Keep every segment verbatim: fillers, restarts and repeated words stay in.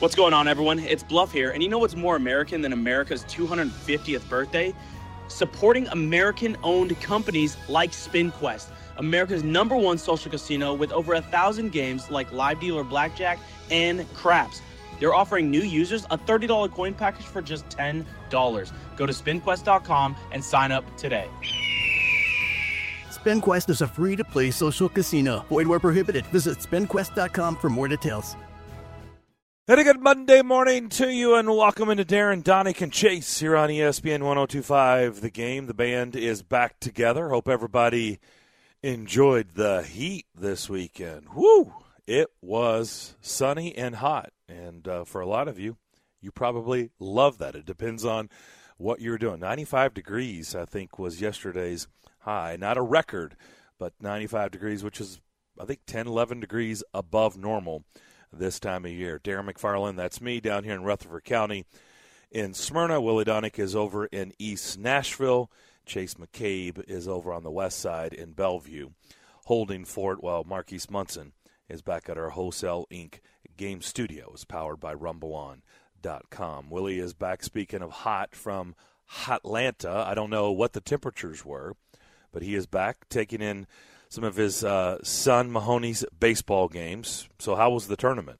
What's going on, everyone? It's Bluff here, and you know what's more American than America's two hundred fiftieth birthday? Supporting American-owned companies like SpinQuest, America's number one social casino with over a thousand games like live dealer blackjack and craps. They're offering new users a thirty dollars coin package for just ten dollars. Go to spin quest dot com and sign up today. SpinQuest is a free-to-play social casino. Void where prohibited. Visit spin quest dot com for more details. And a good Monday morning to you, and welcome into Darren, Donick, and Chase here on E S P N one oh two point five. The Game. The band is back together. Hope everybody enjoyed the heat this weekend. Woo! It was sunny and hot, and uh, for a lot of you, you probably love that. It depends on what you're doing. ninety-five degrees, I think, was yesterday's high. Not a record, but ninety-five degrees, which is, I think, ten, eleven degrees above normal this time of year. Darren McFarland, that's me, down here in Rutherford County in Smyrna. Willie Donick is over in East Nashville. Chase McCabe is over on the west side in Bellevue, holding fort while Marquise Munson is back at our Wholesale Incorporated game studios, powered by rumble on dot com. Willie is back, speaking of hot, from Hotlanta. I don't know what the temperatures were, but he is back taking in some of his uh, son Mahoney's baseball games. So how was the tournament?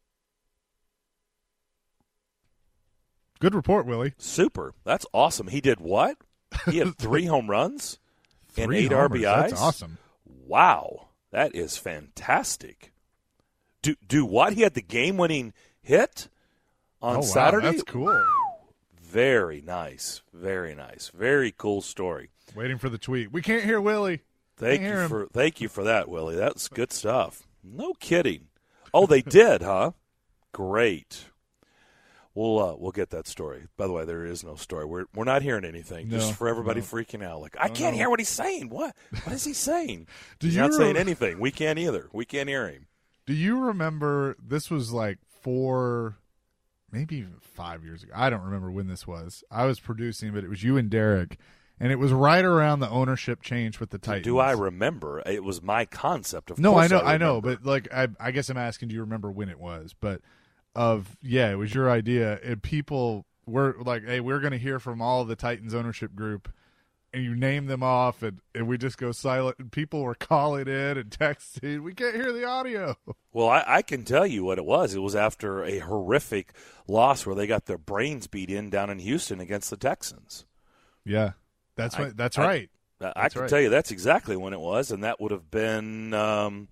Good report, Willie. Super. That's awesome. He did what? He had three home runs and Three eight homers. R B Is? That's awesome. Wow. That is fantastic. Do do what? He had the game-winning hit on oh, Saturday? Wow, that's cool. Very nice. Very nice. Very cool story. Waiting for the tweet. We can't hear Willie. Thank Can't you hear him. for thank you for that, Willie. That's good stuff. No kidding. Oh, they did, huh? Great. We'll uh, we'll get that story. By the way, there is no story. We're we're not hearing anything. No, just for everybody no. freaking out. Like, I Oh, can't no. hear what he's saying. What? What is he saying? Do He's you not saying rem- anything. We can't either. We can't hear him. Do you remember, this was like four, maybe even five years ago. I don't remember when this was. I was producing, but it was you and Derek, and it was right around the ownership change with the Titans. Do I remember? It was my concept. Of No, course I know, I, I, know, remember. but like, I, I guess I'm asking, do you remember when it was? But of yeah, it was your idea, and people were like, "Hey, we're going to hear from all of the Titans ownership group," and you name them off, and, and we just go silent. And people were calling in and texting, "We can't hear the audio." Well, I, I can tell you what it was. It was after a horrific loss where they got their brains beat in down in Houston against the Texans. Yeah, that's I- what, that's I- right. I, I That's can right. tell you that's exactly when it was, and that would have been, um,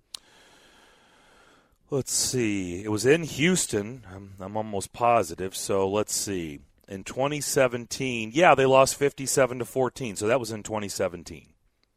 let's see, it was in Houston. I'm, I'm almost positive. So let's see. In twenty seventeen, yeah, they lost fifty-seven to fourteen. So that was in twenty seventeen.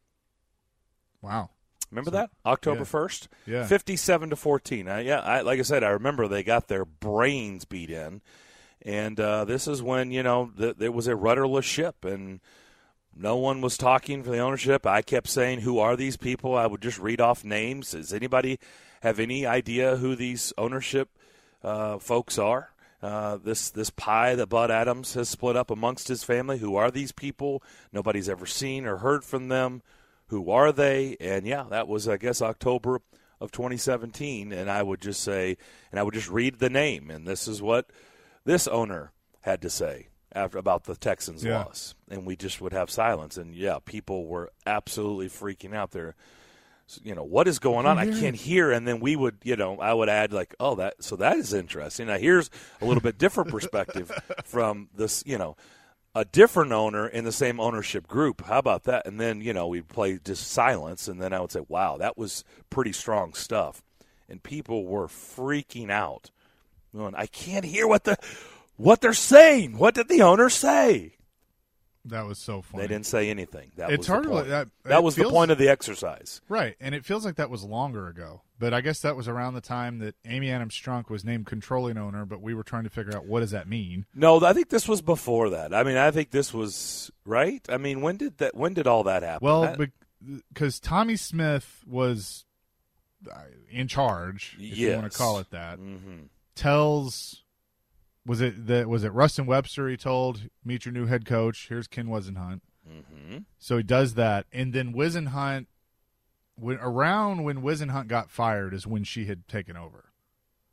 Wow. Remember So- that? October yeah. first? Yeah. fifty-seven to fourteen. I, yeah, I, like I said, I remember they got their brains beat in. And uh, this is when, you know, th- there was a rudderless ship, and no one was talking for the ownership. I kept saying, who are these people? I would just read off names. Does anybody have any idea who these ownership uh, folks are? Uh, this this pie that Bud Adams has split up amongst his family. Who are these people? Nobody's ever seen or heard from them. Who are they? And, yeah, that was, I guess, October of twenty seventeen. And I would just say, and I would just read the name. And this is what this owner had to say after about the Texans' Yeah. loss. And we just would have silence. And, yeah, people were absolutely freaking out there. You know, what is going on? I can't hear. And then we would, you know, I would add like, oh, that, so that is interesting. Now, here's a little bit different perspective from this, you know, a different owner in the same ownership group. How about that? And then, you know, we'd play just silence. And then I would say, wow, that was pretty strong stuff. And people were freaking out. Going, I can't hear what the, what they're saying. What did the owner say? That was so funny. They didn't say anything. That It's was hard the to point. that- that it was feels- the point of the exercise. Right, and it feels like that was longer ago. But I guess that was around the time that Amy Adams Strunk was named controlling owner, but we were trying to figure out what does that mean. No, I think this was before that. I mean, I think this was right. I mean, when did that? When did all that happen? Well, That- because Tommy Smith was uh, in charge, if you want Yes. to call it that, mm-hmm. tells was it that was it Rustin Webster? He told, meet your new head coach. Here's Ken Wisenhunt. Mm-hmm. So he does that, and then Wisenhunt, when around when Wisenhunt got fired, is when she had taken over.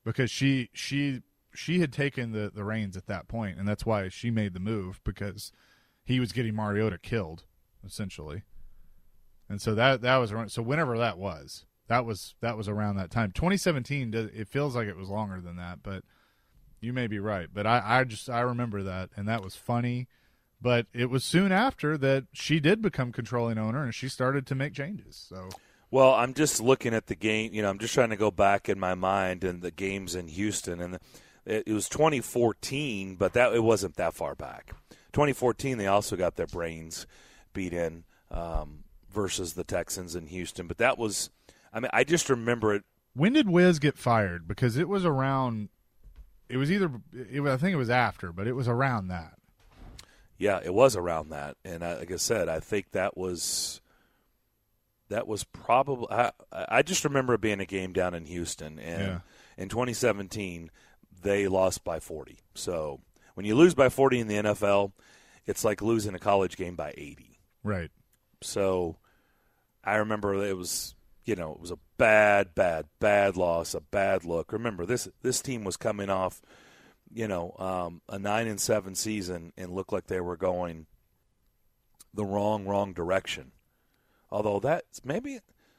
because she she she had taken the, the reins at that point, and that's why she made the move, because he was getting Mariota killed, essentially. And so that that was around, so whenever that was, that was that was around that time. twenty seventeen, it feels like it was longer than that, but you may be right. But I, I just I remember that, and that was funny. But it was soon after that she did become controlling owner, and she started to make changes. So, well, I'm just looking at the game. You know, I'm just trying to go back in my mind and the games in Houston, and it, it was twenty fourteen, but that it wasn't that far back. twenty fourteen, they also got their brains beat in um, versus the Texans in Houston. But that was, I mean, I just remember it. When did Wiz get fired? Because it was around. It was either. It, I think it was after, but it was around that. Yeah, it was around that, and I, like I said, I think that was that was probably. I, I just remember it being a game down in Houston, and yeah. in twenty seventeen they lost by forty. So when you lose by forty in the N F L, it's like losing a college game by eighty. Right. So I remember it was, you know, it was a bad, bad, bad loss, a bad look. Remember, this this team was coming off, you know, um, a nine and seven season and looked like they were going the wrong, wrong direction. Although that's maybe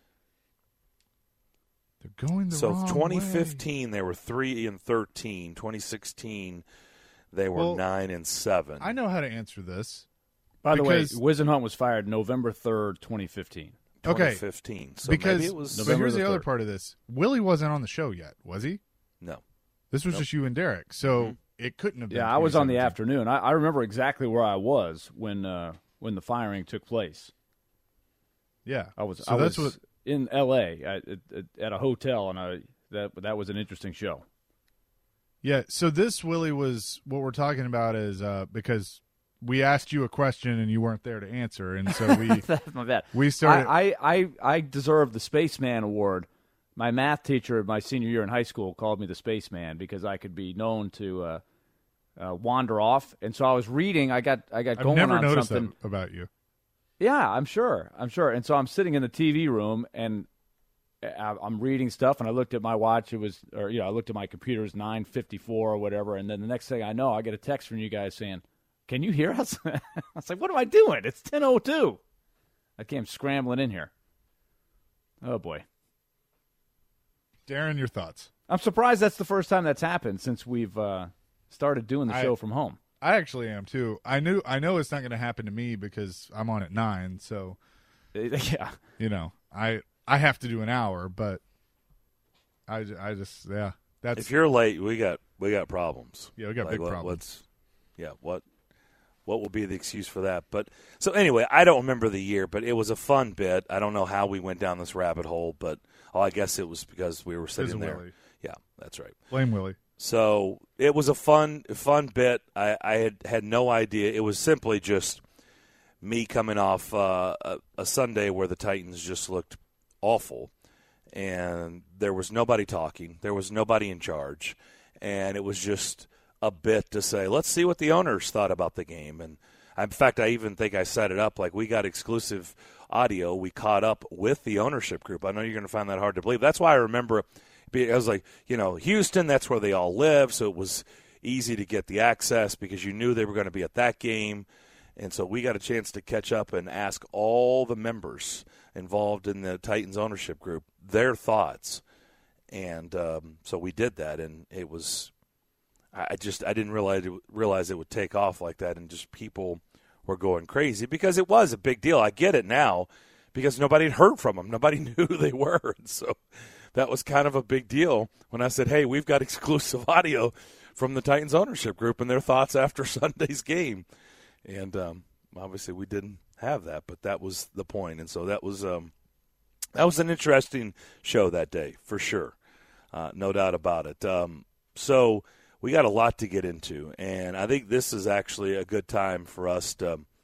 they're going the so. wrong twenty fifteen way. They were three and thirteen. Twenty sixteen they were well, nine and seven. I know how to answer this. By the because, way, Wisenhunt was fired November third, twenty fifteen. Okay, twenty fifteen. So because maybe it was. but November here's the the other third. part of this. Willie wasn't on the show yet, was he? No. This was Nope. just you and Derek, so Mhm. it couldn't have been. Yeah, I was on the twenty seventeen. afternoon. I, I remember exactly where I was when uh, when the firing took place. Yeah, I was So I that's was what. in L A at, at, at a hotel, and I that that was an interesting show. Yeah, so this Willie was what we're talking about is uh, because we asked you a question and you weren't there to answer, and so we That's my bad. we started. I, I, I, I deserve the Spaceman Award. My math teacher my senior year in high school called me the Spaceman because I could be known to uh, uh, wander off. And so I was reading. I got I got I've going never on noticed something. that about you. Yeah, I'm sure. I'm sure. And so I'm sitting in the T V room and I- I'm reading stuff. And I looked at my watch. It was, or you know, I looked at my computer. It was nine fifty-four or whatever. And then the next thing I know, I get a text from you guys saying, "Can you hear us?" I was like, "What am I doing? It's ten oh two." I came scrambling in here. Oh boy. Darren, your thoughts? I'm surprised that's the first time that's happened since we've uh, started doing the I- show from home. I actually am too. I knew. I know it's not going to happen to me because I'm on at nine. So Yeah. you know, I I have to do an hour, but I, ju- I just yeah. That's If you're late, we got we got problems. yeah. We got Like, big what- problems. What's, yeah, what what will be the excuse for that? But so anyway, I don't remember the year, but it was a fun bit. I don't know how we went down this rabbit hole, but oh, I guess it was because we were This is sitting there. Willie. Yeah, that's right. Blame Willie. So it was a fun fun bit. I, I had had no idea. It was simply just me coming off uh, a, a Sunday where the Titans just looked awful, and there was nobody talking. There was nobody in charge, and it was just a bit to say, let's see what the owners thought about the game. And in fact, I even think I set it up like we got exclusive audio. We caught up with the ownership group. I know you're going to find that hard to believe. That's why I remember – I was like, you know, Houston, that's where they all live, so it was easy to get the access because you knew they were going to be at that game. And so we got a chance to catch up and ask all the members involved in the Titans ownership group their thoughts. And um, so we did that, and it was – I just I didn't realize it, realize it would take off like that, and just people were going crazy because it was a big deal. I get it now because nobody had heard from them. Nobody knew who they were, and so – that was kind of a big deal when I said, hey, we've got exclusive audio from the Titans ownership group and their thoughts after Sunday's game. And um, obviously we didn't have that, but that was the point. And so that was um, that was an interesting show that day, for sure. Uh, no doubt about it. Um, so we got a lot to get into, and I think this is actually a good time for us to –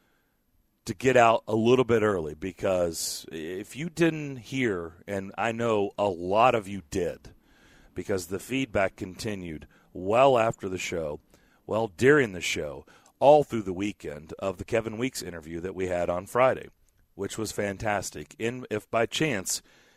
to get out a little bit early, because if you didn't hear, and I know a lot of you did, because the feedback continued well after the show, well during the show, all through the weekend of the Kevin Weeks interview that we had on Friday, which was fantastic. And if by chance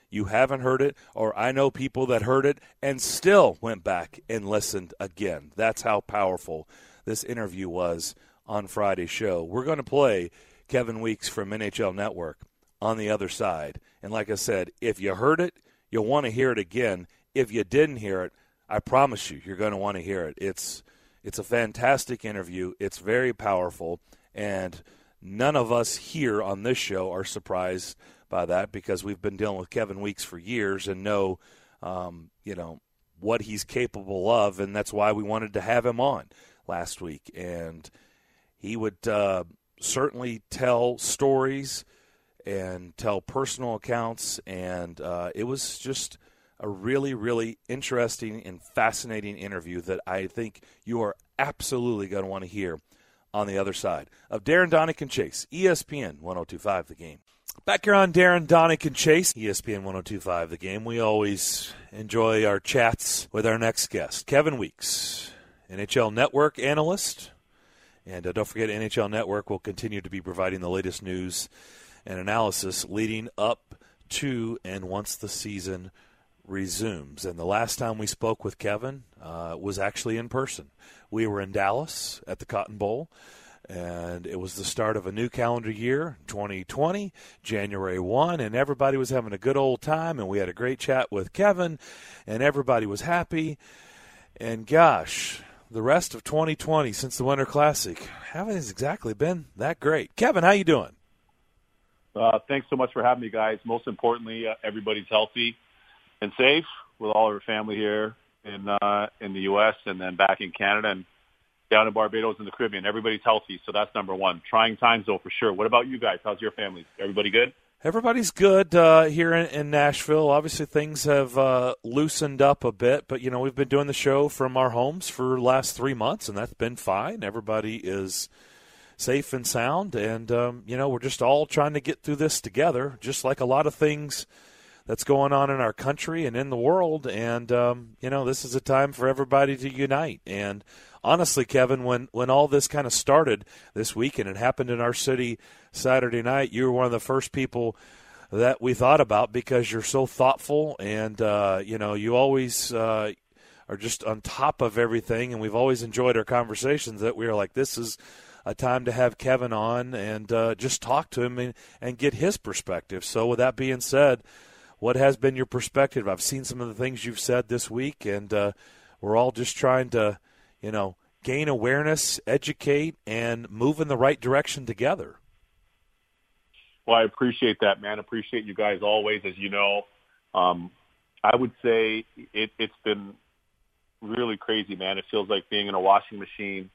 you haven't heard it, or I know people that heard it and still went back and listened again. That's how powerful this interview was on Friday's show. We're going to play Kevin Weeks from N H L Network on the other side. And like I said, if you heard it, you'll want to hear it again. If you didn't hear it, I promise you, you're going to want to hear it. It's it's a fantastic interview. It's very powerful, and none of us here on this show are surprised by that because we've been dealing with Kevin Weeks for years and know, um, you know, what he's capable of, and that's why we wanted to have him on last week. And he would uh, certainly tell stories and tell personal accounts, and uh, it was just a really, really interesting and fascinating interview that I think you are absolutely going to want to hear on the other side of Darren Donick and Chase, E S P N one oh two point five The Game. Back here on Darren Donick and Chase, E S P N one oh two point five The Game, we always enjoy our chats with our next guest, Kevin Weeks, N H L Network analyst. And uh, don't forget, N H L Network will continue to be providing the latest news and analysis leading up to and once the season resumes. And the last time we spoke with Kevin uh, was actually in person. We were in Dallas at the Cotton Bowl, and it was the start of a new calendar year, twenty twenty, January first, and everybody was having a good old time, and we had a great chat with Kevin, and everybody was happy. And gosh, the rest of twenty twenty since the Winter Classic haven't exactly been that great. Kevin, how you doing? Uh, thanks so much for having me, guys. Most importantly, uh, everybody's healthy and safe with all of our family here in uh, in the U S and then back in Canada and down in Barbados and the Caribbean. Everybody's healthy, so that's number one. Trying times, though, for sure. What about you guys? How's your family? Everybody good? Everybody's good uh, here in, in Nashville. Obviously, things have uh, loosened up a bit, but, you know, we've been doing the show from our homes for the last three months, and that's been fine. Everybody is safe and sound, and, um, you know, we're just all trying to get through this together, just like a lot of things that's going on in our country and in the world. And, um, you know, this is a time for everybody to unite. And honestly, Kevin, when, when all this kind of started this week and it happened in our city Saturday night, you were one of the first people that we thought about because you're so thoughtful and, uh, you know, you always uh, are just on top of everything. And we've always enjoyed our conversations that we were like, this is a time to have Kevin on and uh, just talk to him and, and get his perspective. So with that being said, what has been your perspective? I've seen some of the things you've said this week, and uh, we're all just trying to, you know, gain awareness, educate, and move in the right direction together. Well, I appreciate that, man. Appreciate you guys always, as you know. Um, I would say it, it's been really crazy, man. It feels like being in a washing machine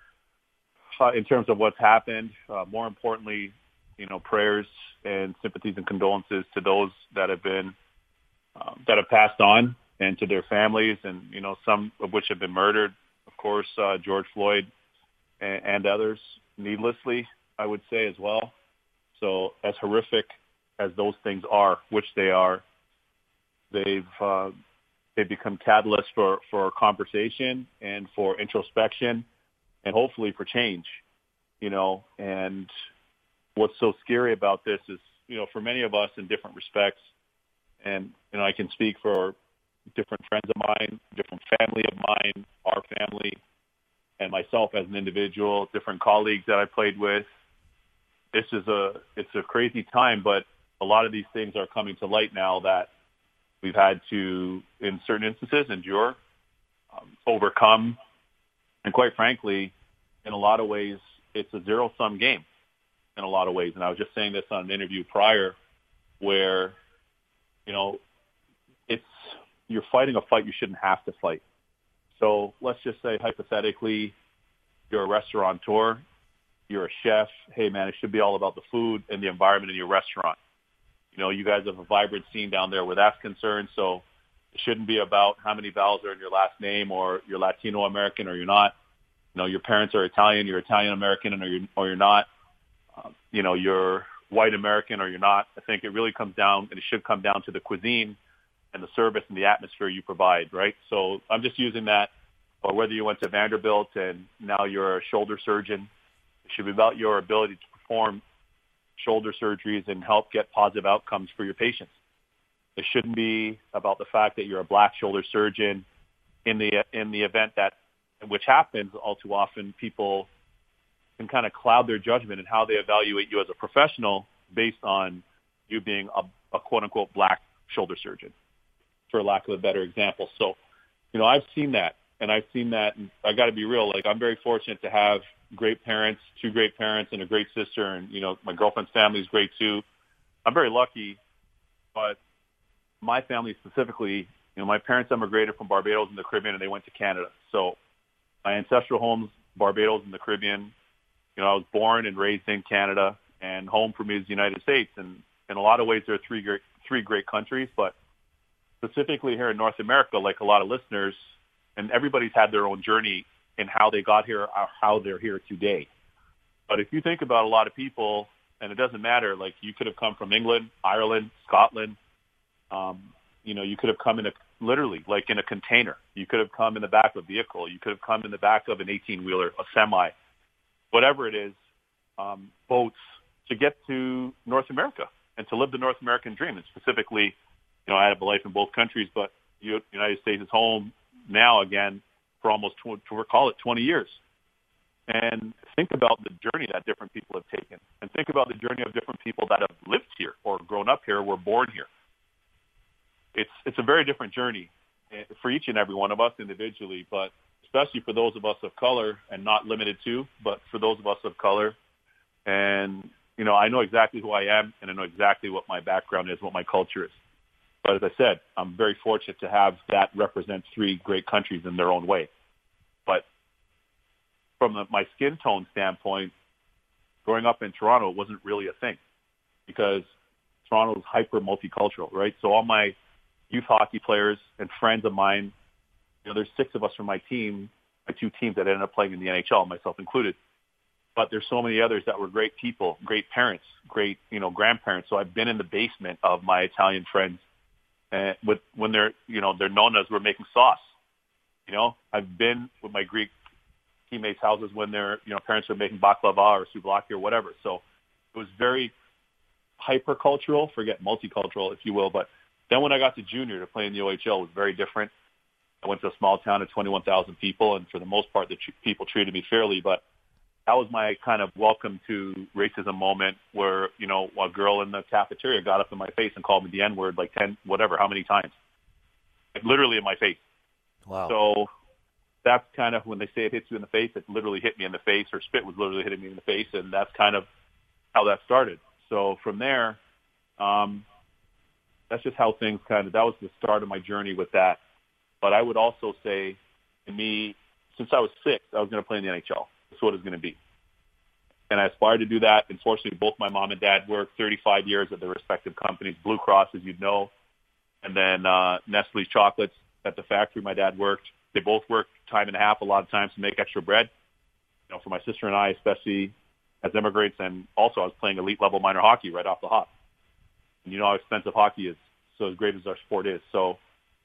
uh, in terms of what's happened. Uh, more importantly, you know, prayers and sympathies and condolences to those that have been um, that have passed on and to their families, and you know, some of which have been murdered. Of course, uh, George Floyd and, and others needlessly, I would say as well. So, as horrific as those things are, which they are, they've uh, they've become catalysts for for conversation and for introspection, and hopefully for change. You know, and what's so scary about this is, you know, for many of us in different respects, and, you know, I can speak for different friends of mine, different family of mine, our family, and myself as an individual, different colleagues that I played with. This is a, it's a crazy time, but a lot of these things are coming to light now that we've had to, in certain instances, endure, um, overcome, and quite frankly, in a lot of ways, it's a zero-sum game. In a lot of ways. And I was just saying this on an interview prior where, you know, it's, you're fighting a fight you shouldn't have to fight. So let's just say hypothetically, you're a restaurateur, you're a chef. Hey man, it should be all about the food and the environment in your restaurant. You know, you guys have a vibrant scene down there where that's concerned. So it shouldn't be about how many vowels are in your last name or you're Latino American or you're not. You know, your parents are Italian, you're Italian American or you're, or you're not. Um, you know, you're white American or you're not. I think it really comes down, and it should come down to the cuisine and the service and the atmosphere you provide, right? So I'm just using that, or whether you went to Vanderbilt and now you're a shoulder surgeon, it should be about your ability to perform shoulder surgeries and help get positive outcomes for your patients. It shouldn't be about the fact that you're a black shoulder surgeon. In the in the event that, which happens all too often, people can kind of cloud their judgment in how they evaluate you as a professional based on you being a, a quote-unquote black shoulder surgeon, for lack of a better example. So, you know, I've seen that, and I've seen that, and I got to be real. Like, I'm very fortunate to have great parents, two great parents, and a great sister, and, you know, my girlfriend's family is great too. I'm very lucky, but my family specifically, you know, my parents emigrated from Barbados in the Caribbean, and they went to Canada. So my ancestral home's Barbados in the Caribbean. You know, I was born and raised in Canada, and home for me is the United States. And in a lot of ways, there are three great, three great countries, but specifically here in North America, like a lot of listeners, and everybody's had their own journey in how they got here, or how they're here today. But if you think about a lot of people, and it doesn't matter, like you could have come from England, Ireland, Scotland, um, you know, you could have come in a, literally, like in a container. You could have come in the back of a vehicle. You could have come in the back of an eighteen-wheeler, a semi, whatever it is, um, boats, to get to North America and to live the North American dream. And specifically, you know, I had a life in both countries, but the United States is home now again for almost, tw- to call it twenty years. And think about the journey that different people have taken. And think about the journey of different people that have lived here or grown up here, were born here. It's it's a very different journey for each and every one of us individually, but especially for those of us of color, and not limited to, but for those of us of color. And, you know, I know exactly who I am, and I know exactly what my background is, what my culture is. But as I said, I'm very fortunate to have that represent three great countries in their own way. But from the, my skin tone standpoint, growing up in Toronto wasn't really a thing, because Toronto is hyper multicultural, right? So all my youth hockey players and friends of mine, you know, there's six of us from my team, my two teams that ended up playing in the N H L, myself included. But there's so many others that were great people, great parents, great, you know, grandparents. So I've been in the basement of my Italian friends, and with when they're, you know, their nonnas were making sauce. You know, I've been with my Greek teammates' houses when their, you know, parents were making baklava or souvlaki or whatever. So it was very hypercultural, forget multicultural, if you will. But then when I got to junior to play in the O H L, it was very different. I went to a small town of twenty-one thousand people, and for the most part, the tr- people treated me fairly. But that was my kind of welcome to racism moment, where, you know, a girl in the cafeteria got up in my face and called me the N-word like ten, whatever, how many times? Like, literally in my face. Wow. So that's kind of, when they say it hits you in the face, it literally hit me in the face, or spit was literally hitting me in the face, and that's kind of how that started. So from there, um, that's just how things kind of, that was the start of my journey with that. But I would also say, to me, since I was six, I was going to play in the N H L. That's what it's going to be. And I aspired to do that. Unfortunately, both my mom and dad worked thirty-five years at their respective companies. Blue Cross, as you'd know, and then uh, Nestle's Chocolates at the factory my dad worked. They both worked time and a half a lot of times to make extra bread. You know, for my sister and I, especially as immigrants, and also I was playing elite level minor hockey right off the hop. And you know how expensive hockey is, so as great as our sport is. So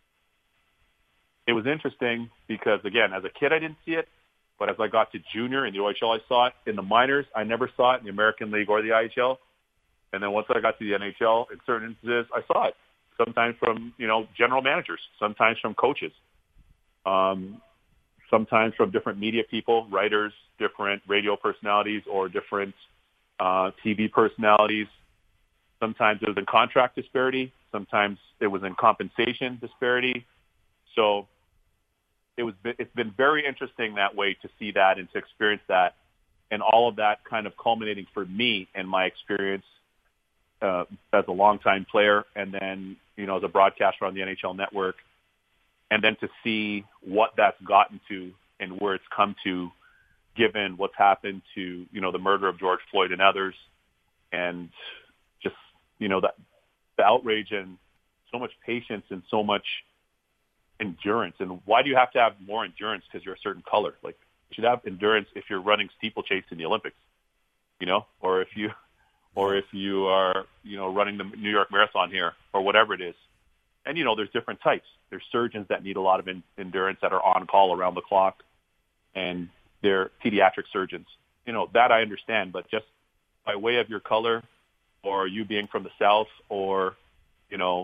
it was interesting because, again, as a kid, I didn't see it. But as I got to junior in the O H L, I saw it. In the minors, I never saw it in the American League or the I H L. And then once I got to the N H L, in certain instances, I saw it. Sometimes from, you know, general managers, sometimes from coaches, um, sometimes from different media people, writers, different radio personalities, or different uh, T V personalities. Sometimes it was in contract disparity. Sometimes it was in compensation disparity. So it was, it's been very interesting that way to see that and to experience that, and all of that kind of culminating for me in my experience uh, as a longtime player, and then, you know, as a broadcaster on the N H L network, and then to see what that's gotten to and where it's come to, given what's happened to, you know, the murder of George Floyd and others, and just, you know, that the outrage and so much patience and so much endurance. And why do you have to have more endurance because you're a certain color? Like, you should have endurance if you're running steeplechase in the Olympics, you know, or if you, or if you are, you know, running the New York Marathon here, or whatever it is. And, you know, there's different types. There's surgeons that need a lot of in, endurance that are on call around the clock, and they're pediatric surgeons. You know, that I understand, but just by way of your color, or you being from the South, or, you know,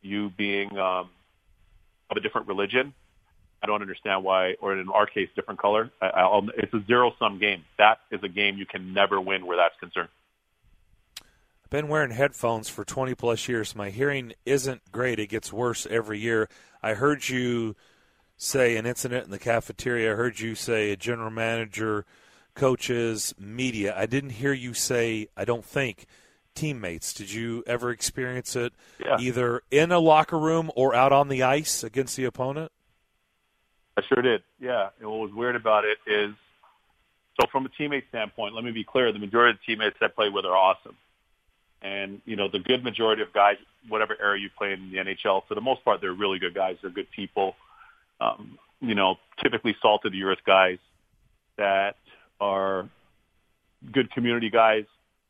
you being um, of a different religion, I don't understand why, or in our case, different color. I, I'll, it's a zero-sum game. That is a game you can never win where that's concerned. I've been wearing headphones for twenty-plus years. My hearing isn't great. It gets worse every year. I heard you say an incident in the cafeteria. I heard you say a general manager, coaches, media. I didn't hear you say, I don't think, teammates. Did you ever experience it yeah. either in a locker room or out on the ice against the opponent? I sure did, yeah. And what was weird about it is, so from a teammate standpoint, let me be clear, the majority of the teammates I play with are awesome. And, you know, the good majority of guys, whatever area you play in the N H L, for the most part, they're really good guys. They're good people. Um, you know, typically salt-of-the-earth guys that are good community guys,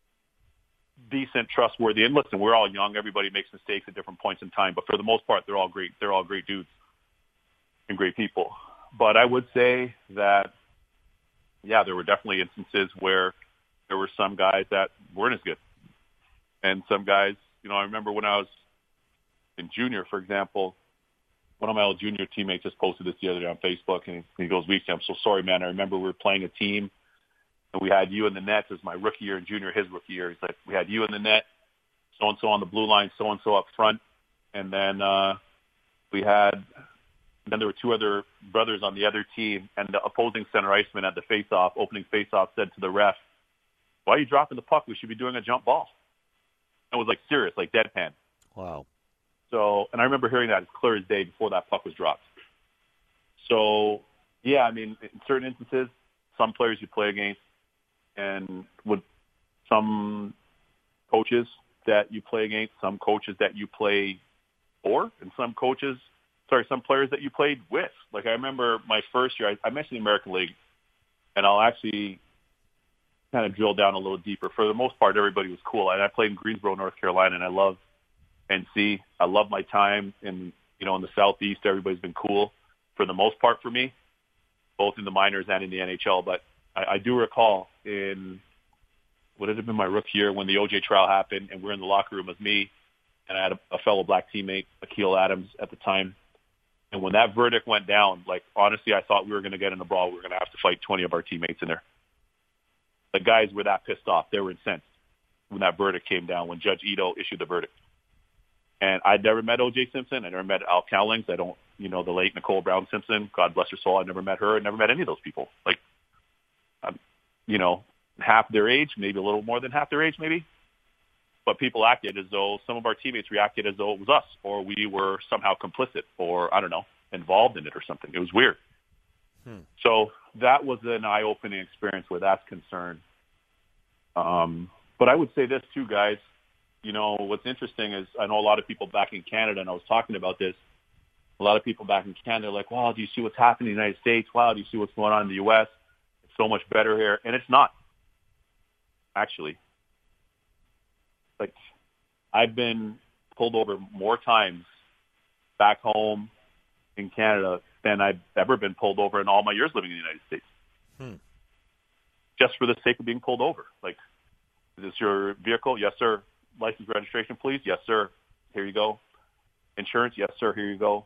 decent, trustworthy. And listen, we're all young. Everybody makes mistakes at different points in time. But for the most part, they're all great. They're all great dudes and great people. But I would say that, yeah, there were definitely instances where there were some guys that weren't as good. And some guys, you know, I remember when I was in junior, for example, one of my old junior teammates just posted this the other day on Facebook, and he goes, "Weeks, I'm so sorry, man. I remember we were playing a team, and we had you in the net as my rookie year and junior, his rookie year. He's like, we had you in the net, so-and-so on the blue line, so-and-so up front, and then uh, we had then there were two other brothers on the other team, and the opposing center iceman at the face-off, opening face-off, said to the ref, 'Why are you dropping the puck? We should be doing a jump ball.'" It was like serious, like deadpan. Wow. So, and I remember hearing that as clear as day before that puck was dropped. So, yeah, I mean, in certain instances, some players you play against, and with some coaches that you play against, some coaches that you play for, and some coaches, sorry, some players that you played with. Like I remember my first year, I, I mentioned the American League, and I'll actually kind of drill down a little deeper. For the most part, everybody was cool. And I played in Greensboro, North Carolina, and I love N C. I love my time in, you know, in the Southeast. Everybody's been cool for the most part for me, both in the minors and in the N H L. But I, I do recall in, what had it been my rookie year when the O J trial happened, and we're in the locker room with me, and I had a, a fellow black teammate, Akil Adams, at the time. And when that verdict went down, like, honestly, I thought we were going to get in a brawl. We were going to have to fight twenty of our teammates in there. The guys were that pissed off. They were incensed when that verdict came down, when Judge Ito issued the verdict. And I'd never met O J Simpson. I never met Al Cowlings. I don't, you know, the late Nicole Brown Simpson, God bless her soul. I never met her. I never met any of those people. Like, um, you know, half their age, maybe a little more than half their age, maybe. But people acted as though, some of our teammates reacted as though it was us, or we were somehow complicit, or, I don't know, involved in it or something. It was weird. Hmm. So that was an eye-opening experience where that's concerned. Um, but I would say this too, guys. You know, what's interesting is I know a lot of people back in Canada, and I was talking about this, a lot of people back in Canada are like, wow, do you see what's happening in the United States? Wow, do you see what's going on in the U S? It's so much better here. And it's not, actually. Like, I've been pulled over more times back home in Canada than I've ever been pulled over in all my years living in the United States. Hmm. Just for the sake of being pulled over. Like, is this your vehicle? Yes, sir. License, registration, please? Yes, sir. Here you go. Insurance? Yes, sir. Here you go.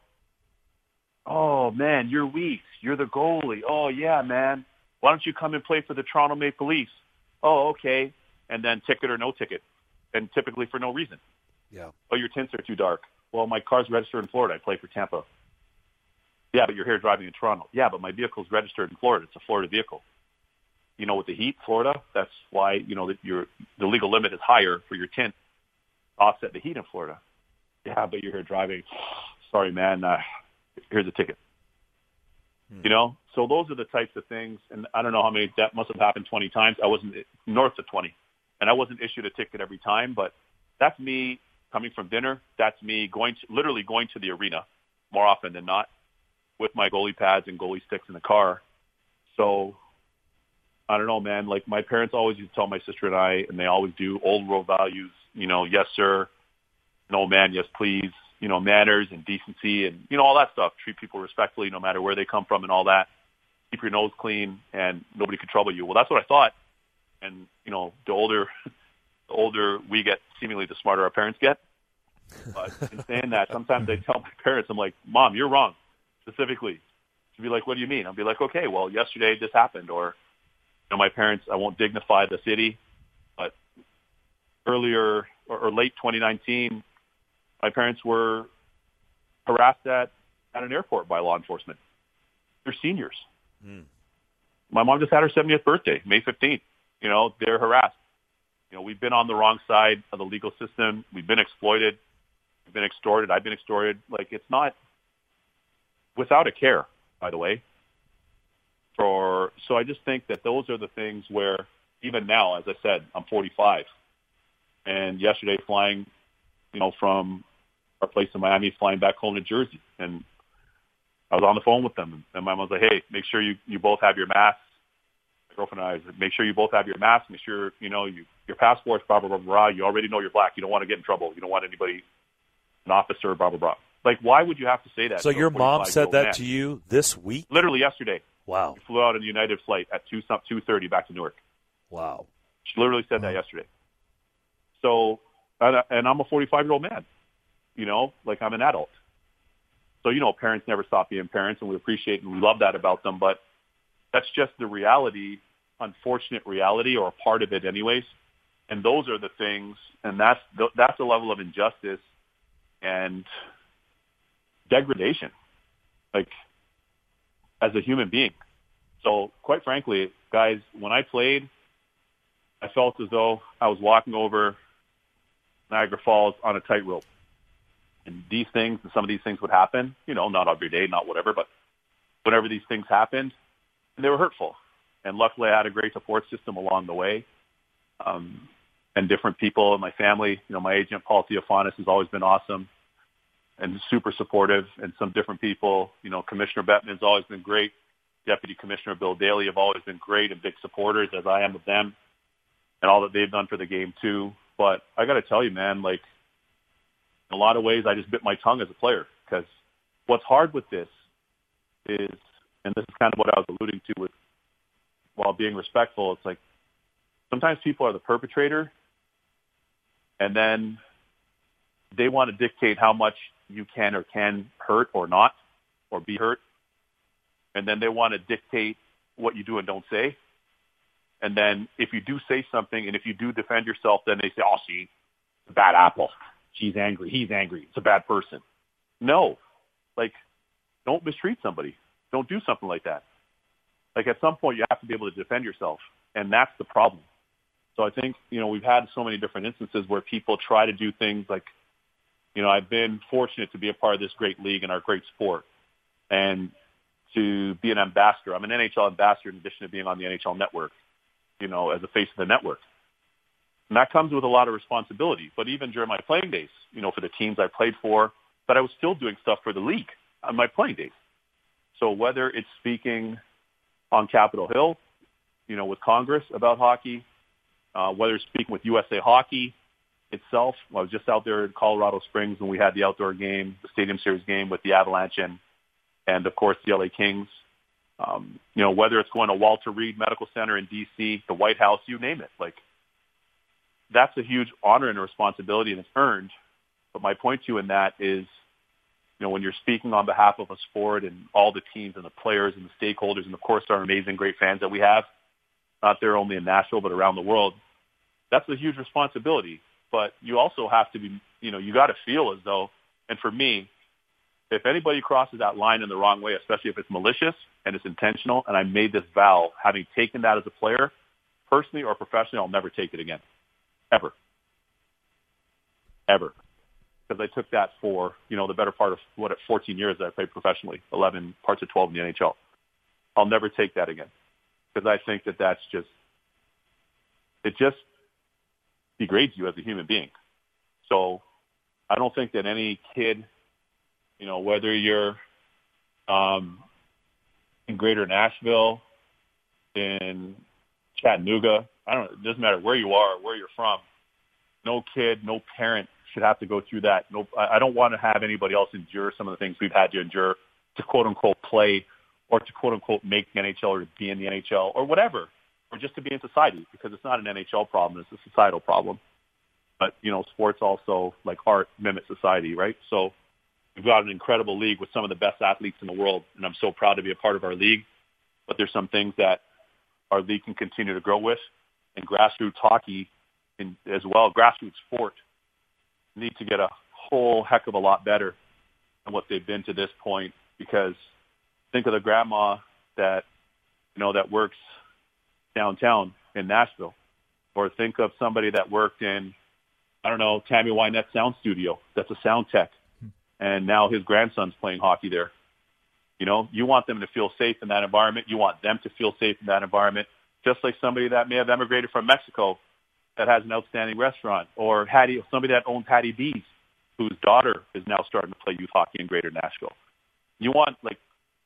Oh, man, you're Weeks. You're the goalie. Oh, yeah, man. Why don't you come and play for the Toronto Maple Leafs? Oh, okay. And then ticket or no ticket. And typically for no reason. Yeah. Oh, your tints are too dark. Well, my car's registered in Florida. I play for Tampa. Yeah, but you're here driving in Toronto. Yeah, but my vehicle's registered in Florida. It's a Florida vehicle. You know, with the heat, Florida, that's why, you know, that your the legal limit is higher for your tint to offset the heat in Florida. Yeah, but you're here driving. Sorry, man. Uh, here's a ticket. Hmm. You know, so those are the types of things. And I don't know how many, that must have happened twenty times. I wasn't north of twenty. And I wasn't issued a ticket every time, but that's me coming from dinner. That's me going to, literally going to the arena more often than not with my goalie pads and goalie sticks in the car. So I don't know, man. Like, my parents always used to tell my sister and I, and they always do, old world values, you know, yes, sir, no, man, yes, please, you know, manners and decency and, you know, all that stuff. Treat people respectfully no matter where they come from and all that. Keep your nose clean and nobody can trouble you. Well, that's what I thought. And, you know, the older, the older we get, seemingly the smarter our parents get. But in saying that, sometimes I tell my parents, I'm like, Mom, you're wrong, specifically. She'd be like, what do you mean? I'll be like, okay, well, yesterday this happened. Or, you know, my parents, I won't dignify the city, but earlier or, or late twenty nineteen, my parents were harassed at, at an airport by law enforcement. They're seniors. Mm. My mom just had her seventieth birthday, May fifteenth. You know, they're harassed. You know, we've been on the wrong side of the legal system. We've been exploited. We've been extorted. I've been extorted. Like, it's not without a care, by the way. For so I just think that those are the things where, even now, as I said, I'm forty-five. And yesterday flying, you know, from our place in Miami, flying back home to Jersey. And I was on the phone with them. And my mom was like, hey, make sure you, you both have your masks. My girlfriend and I said, make sure you both have your masks. Make sure, you know, you, your passports, blah, blah, blah, blah. You already know you're black. You don't want to get in trouble. You don't want anybody, an officer, blah, blah, blah. Like, why would you have to say that? So your mom said that man? to you this week? Literally yesterday. Wow. We flew out on a United flight at two thirty back to Newark. Wow. She literally said wow. that yesterday. So, and, and I'm a forty-five-year-old man. You know, like, I'm an adult. So, you know, parents never stop being parents, and we appreciate and we love that about them. But that's just the reality, unfortunate reality, or a part of it anyways. And those are the things, and that's the, that's the level of injustice and degradation, like, as a human being. So, quite frankly, guys, when I played, I felt as though I was walking over Niagara Falls on a tightrope. And these things, and some of these things would happen, you know, not every day, not whatever, but whenever these things happened, and they were hurtful. And luckily I had a great support system along the way. Um, and different people in my family, you know, my agent, Paul Theophanis, has always been awesome and super supportive. And some different people, you know, Commissioner Bettman has always been great. Deputy Commissioner Bill Daly have always been great and big supporters, as I am of them, and all that they've done for the game too. But I got to tell you, man, like, in a lot of ways, I just bit my tongue as a player, because what's hard with this is, and this is kind of what I was alluding to with, while being respectful, it's like sometimes people are the perpetrator, and then they want to dictate how much you can or can hurt or not, or be hurt, and then they want to dictate what you do and don't say. And then if you do say something, and if you do defend yourself, then they say, oh, see, it's a bad apple. She's angry. He's angry. It's a bad person. No. Like, don't mistreat somebody. Don't do something like that. Like, at some point, you have to be able to defend yourself, and that's the problem. So I think, you know, we've had so many different instances where people try to do things like, you know, I've been fortunate to be a part of this great league and our great sport, and to be an ambassador. I'm an N H L ambassador in addition to being on the N H L network, you know, as a face of the network. And that comes with a lot of responsibility. But even during my playing days, you know, for the teams I played for, but I was still doing stuff for the league on my playing days. So whether it's speaking on Capitol Hill, you know, with Congress about hockey, uh, whether it's speaking with U S A Hockey itself. I was just out there in Colorado Springs when we had the outdoor game, the Stadium Series game with the Avalanche and, and of course, the L A Kings. Um, you know, whether it's going to Walter Reed Medical Center in D C, the White House, you name it. Like, that's a huge honor and a responsibility, and it's earned. But my point to you in that is, you know, when you're speaking on behalf of a sport and all the teams and the players and the stakeholders and, of course, our amazing, great fans that we have, not there only in Nashville but around the world, that's a huge responsibility. But you also have to be, you know, you got to feel as though, and for me, if anybody crosses that line in the wrong way, especially if it's malicious and it's intentional, and I made this vow, having taken that as a player, personally or professionally, I'll never take it again. Ever. Ever. Because I took that for, you know, the better part of, what, fourteen years that I played professionally, eleven parts of twelve in the N H L. I'll never take that again. Because I think that that's just, it just degrades you as a human being. So I don't think that any kid, you know, whether you're um, in Greater Nashville, in Chattanooga, I don't. It doesn't matter where you are, where you're from. No kid, no parent should have to go through that. No, I don't want to have anybody else endure some of the things we've had to endure to quote unquote play, or to quote unquote make the N H L, or to be in the N H L, or whatever, or just to be in society. Because it's not an N H L problem; it's a societal problem. But, you know, sports also, like art, mimic society, right? So we've got an incredible league with some of the best athletes in the world, and I'm so proud to be a part of our league. But there's some things that our league can continue to grow with, and grassroots hockey in, as well, grassroots sport, need to get a whole heck of a lot better than what they've been to this point. Because think of the grandma that, you know, that works downtown in Nashville, or think of somebody that worked in, I don't know, Tammy Wynette Sound Studio. That's a sound tech. And now his grandson's playing hockey there. You know, you want them to feel safe in that environment. You want them to feel safe in that environment. Just like somebody that may have emigrated from Mexico that has an outstanding restaurant, or Hattie, somebody that owns Hattie B's, whose daughter is now starting to play youth hockey in Greater Nashville. You want, like,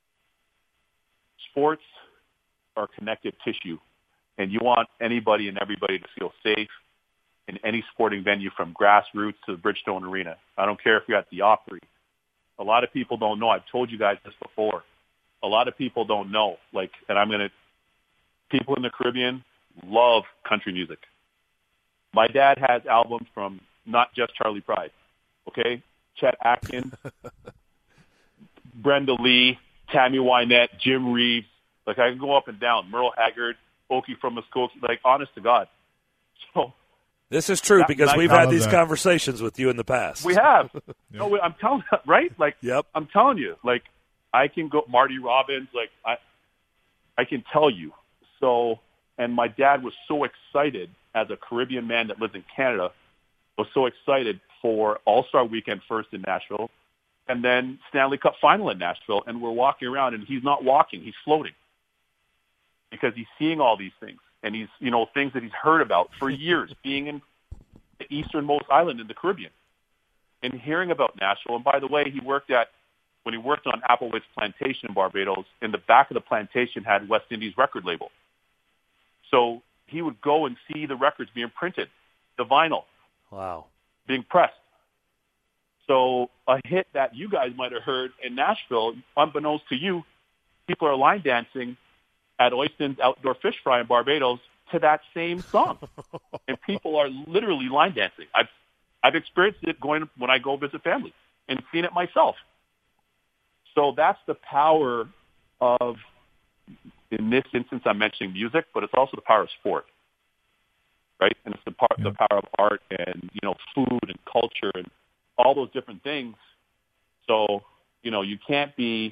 sports are connective tissue, and you want anybody and everybody to feel safe in any sporting venue, from grassroots to the Bridgestone Arena. I don't care if you're at the Opry. A lot of people don't know. I've told you guys this before. A lot of people don't know. Like, and I'm going to, people in the Caribbean love country music. My dad has albums from not just Charlie Pride, okay? Chet Atkins, Brenda Lee, Tammy Wynette, Jim Reeves. Like, I can go up and down. Merle Haggard, Okie from Muskoka. Like, honest to God. So, this is true, that, because we've had these that. conversations with you in the past. We have. Yep. No, I'm telling you, right? Like, yep. I'm telling you, like, I can go, Marty Robbins, like, I, I can tell you. So, and my dad was so excited, as a Caribbean man that lives in Canada, was so excited for All-Star Weekend first in Nashville, and then Stanley Cup Final in Nashville, and we're walking around, and he's not walking, he's floating, because he's seeing all these things. And he's, you know, things that he's heard about for years, being in the easternmost island in the Caribbean, and hearing about Nashville. And by the way, he worked at, when he worked on Applewhite's plantation in Barbados, in the back of the plantation had West Indies record label. So he would go and see the records being printed, the vinyl. Wow. Being pressed. So a hit that you guys might have heard in Nashville, unbeknownst to you, people are line dancing at Oyston's Outdoor Fish Fry in Barbados to that same song. And people are literally line dancing. I've, I've experienced it going when I go visit family and seen it myself. So that's the power of, in this instance, I'm mentioning music, but it's also the power of sport, right? And it's the, par- yeah. the power of art and, you know, food and culture and all those different things. So, you know, you can't be,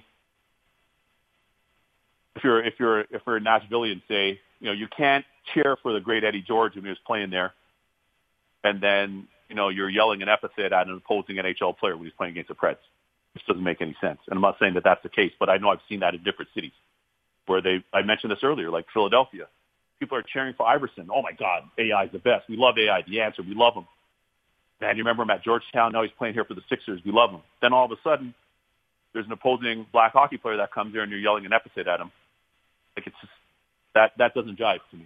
If you're if you're if you're a Nashvilleian, say, you know, you can't cheer for the great Eddie George when he was playing there, and then, you know, you're yelling an epithet at an opposing N H L player when he's playing against the Preds, which doesn't make any sense. And I'm not saying that that's the case, but I know I've seen that in different cities where they. I mentioned this earlier, like Philadelphia, people are cheering for Iverson. Oh my God, A I is the best. We love A I. The answer, we love him. Man, you remember him at Georgetown? Now he's playing here for the Sixers. We love him. Then all of a sudden, there's an opposing black hockey player that comes there, and you're yelling an epithet at him. Like, it's just, that that doesn't jive to me.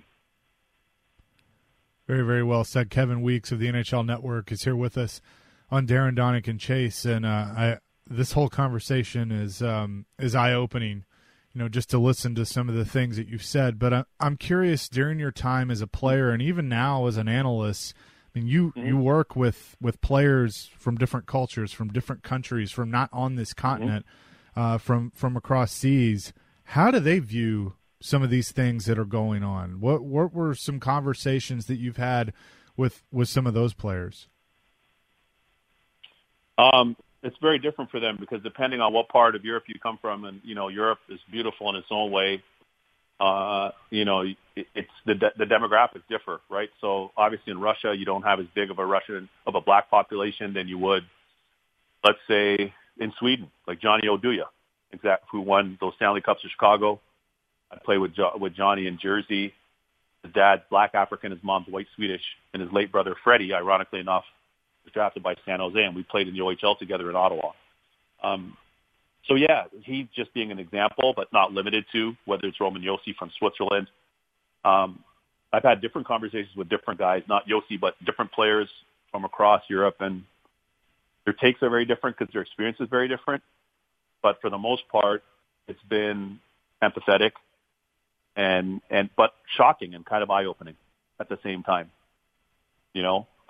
Very, very well said. Kevin Weeks of the N H L Network is here with us on Darren, Donick, and Chase, and uh, I this whole conversation is um, is eye opening. You know, just to listen to some of the things that you've said. But I, I'm curious, during your time as a player, and even now as an analyst, I mean, you mm-hmm. you work with with players from different cultures, from different countries, from not on this continent, mm-hmm. uh, from from across seas. How do they view some of these things that are going on? What what were some conversations that you've had with with some of those players? Um, it's very different for them, because depending on what part of Europe you come from, and, you know, Europe is beautiful in its own way. Uh, you know, it, it's the de- the demographics differ, right? So obviously in Russia, you don't have as big of a Russian of a black population than you would, let's say, in Sweden, like Johnny Oduya, exact who won those Stanley Cups in Chicago. I played with jo- with Johnny in Jersey. His dad's black African, his mom's white Swedish, and his late brother Freddie, ironically enough, was drafted by San Jose, and we played in the O H L together in Ottawa. Um, so yeah, he's just being an example, but not limited to, whether it's Roman Josi from Switzerland. Um, I've had different conversations with different guys, not Josi, but different players from across Europe, and their takes are very different because their experience is very different. But for the most part, it's been empathetic and, and, but shocking and kind of eye-opening at the same time, you know,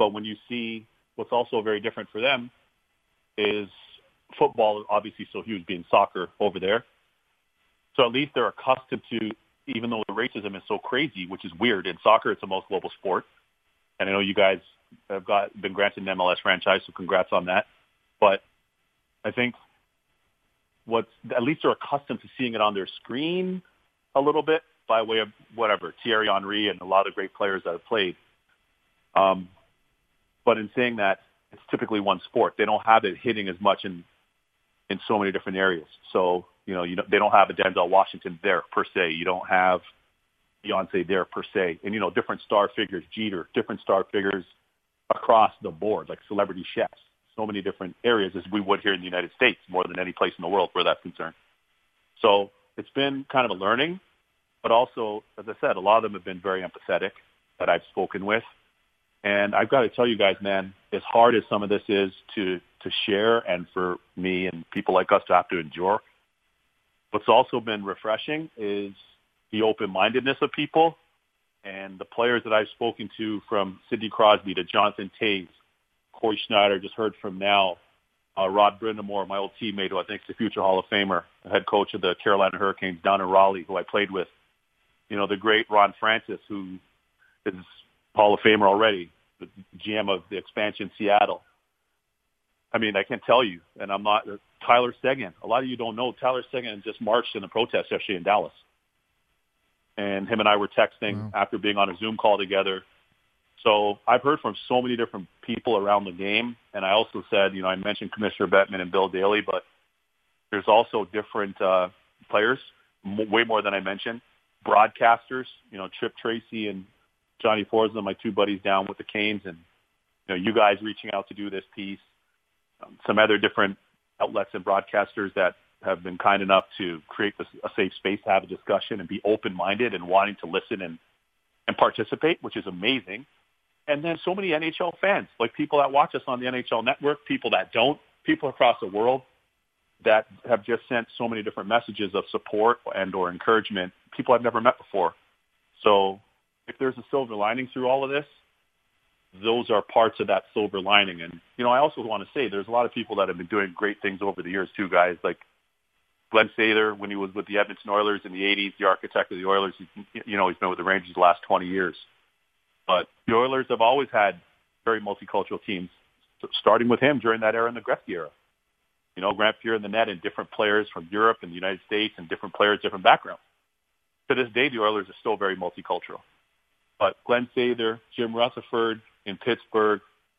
But when you see what's also very different for them is football is obviously so huge, being soccer over there. So at least they're accustomed to, even though the racism is so crazy, which is weird. In soccer, it's the most global sport. And I know you guys have got been granted an M L S franchise, so congrats on that. But I think what's, at least they're accustomed to seeing it on their screen a little bit by way of whatever, Thierry Henry and a lot of great players that have played. Um, but in saying that, it's typically one sport. They don't have it hitting as much in in so many different areas. So, you know, you know, they don't have a Denzel Washington there per se. You don't have Beyonce there per se. And, you know, different star figures, Jeter, different star figures across the board, like celebrity chefs, so many different areas as we would here in the United States, more than any place in the world where that's concerned. So it's been kind of a learning, but also, as I said, a lot of them have been very empathetic that I've spoken with. And I've got to tell you guys, man, as hard as some of this is to, to share and for me and people like us to have to endure, what's also been refreshing is the open-mindedness of people and the players that I've spoken to, from Sidney Crosby to Jonathan Toews, Corey Schneider, just heard from now, uh, Rod Brindamore, my old teammate, who I think is the future Hall of Famer, the head coach of the Carolina Hurricanes down in Raleigh, who I played with. You know, the great Ron Francis, who is Hall of Famer already, the G M of the expansion Seattle. I mean, I can't tell you, and I'm not, uh, Tyler Seguin. A lot of you don't know, Tyler Seguin just marched in the protest yesterday in Dallas. And him and I were texting wow. after being on a Zoom call together. So I've heard from so many different people around the game. And I also said, you know, I mentioned Commissioner Bettman and Bill Daly, but there's also different uh, players, m- way more than I mentioned. Broadcasters, you know, Trip Tracy and Johnny Forza, my two buddies down with the Canes, and you know, you guys reaching out to do this piece. Um, some other different outlets and broadcasters that have been kind enough to create this, a safe space to have a discussion and be open-minded and wanting to listen and, and participate, which is amazing. And then so many N H L fans, like people that watch us on the N H L Network, people that don't, people across the world that have just sent so many different messages of support and or encouragement, people I've never met before. So if there's a silver lining through all of this, those are parts of that silver lining. And, you know, I also want to say there's a lot of people that have been doing great things over the years too, guys, like Glenn Sather, when he was with the Edmonton Oilers in the eighties, the architect of the Oilers. You know, he's been with the Rangers the last twenty years. But the Oilers have always had very multicultural teams, starting with him during that era in the Gretzky era. You know, Grant Fuhr in the net and different players from Europe and the United States and different players, different backgrounds. To this day, the Oilers are still very multicultural. But Glenn Sather, Jim Rutherford in Pittsburgh,